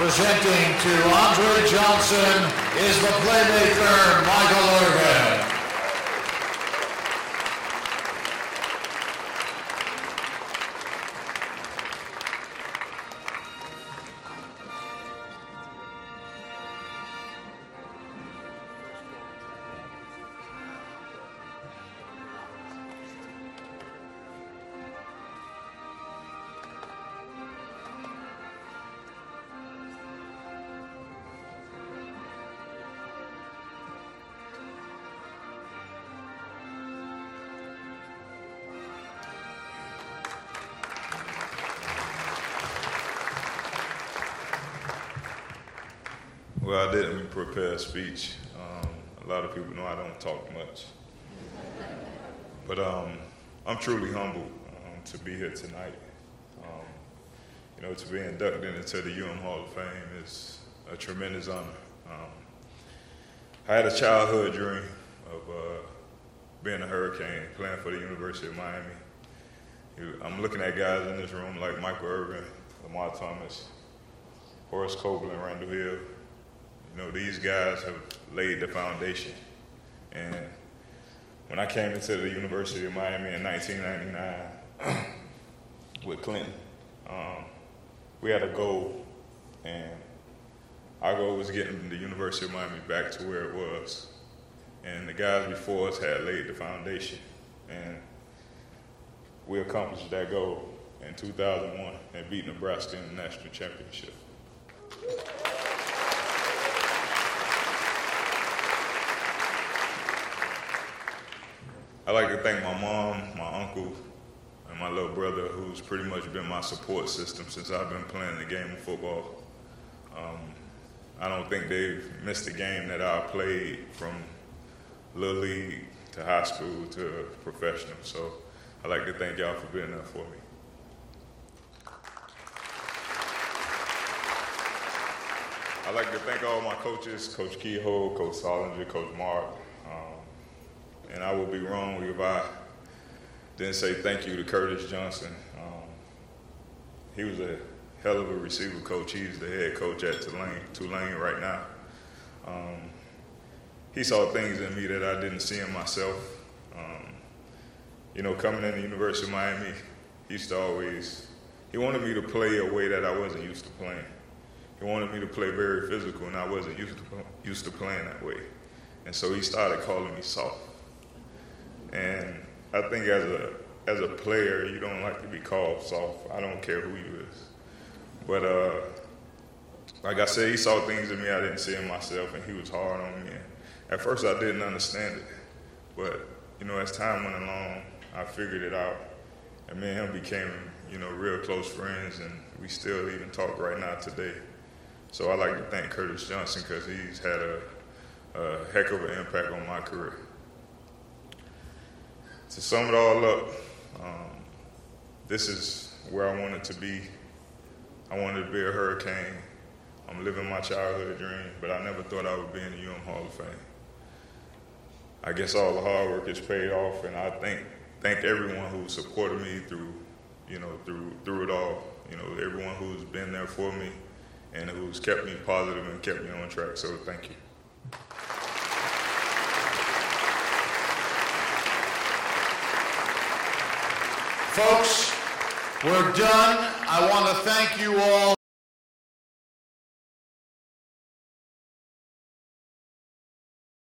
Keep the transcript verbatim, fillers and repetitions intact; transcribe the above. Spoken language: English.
Presenting to Andre Johnson is the playmaker, Michael Irvin. Well, I didn't prepare a speech. Um, a lot of people know I don't talk much. But um, I'm truly humbled um, to be here tonight. Um, you know, to be inducted into the U M Hall of Fame is a tremendous honor. Um, I had a childhood dream of uh, being a Hurricane, playing for the University of Miami. I'm looking at guys in this room like Michael Irvin, Lamar Thomas, Horace Copeland, Randall Hill. You know, these guys have laid the foundation. And when I came into the University of Miami in nineteen ninety-nine with Clinton, um, we had a goal, and our goal was getting the University of Miami back to where it was. And the guys before us had laid the foundation, and we accomplished that goal in two thousand one and beat Nebraska in the national championship. I'd like to thank my mom, my uncle, and my little brother, who's pretty much been my support system since I've been playing the game of football. Um, I don't think they've missed a game that I played from Little League to high school to professional. So I'd like to thank y'all for being there for me. I'd like to thank all my coaches, Coach Kehoe, Coach Solinger, Coach Mark. Um, and I would be wrong if I didn't say thank you to Curtis Johnson. Um, he was a hell of a receiver coach. He's the head coach at Tulane, Tulane right now. Um, he saw things in me that I didn't see in myself. Um, you know, coming in the University of Miami, he used to always, he wanted me to play a way that I wasn't used to playing. He wanted me to play very physical, and I wasn't used to, used to playing that way. And so he started calling me soft. And I think as a as a player, you don't like to be called soft. I don't care who you is. But uh, like I said, he saw things in me I didn't see in myself, and he was hard on me. And at first, I didn't understand it. But, you know, as time went along, I figured it out. And me and him became, you know, real close friends, and we still even talk right now today. So I'd like to thank Curtis Johnson because he's had a, a heck of an impact on my career. To sum it all up, um, this is where I wanted to be. I wanted to be a Hurricane. I'm living my childhood dream, but I never thought I would be in the U M Hall of Fame. I guess all the hard work is paid off, and I thank thank everyone who supported me through, you know, through through it all. You know, everyone who's been there for me and who's kept me positive and kept me on track. So thank you. Folks, we're done. I want to thank you all.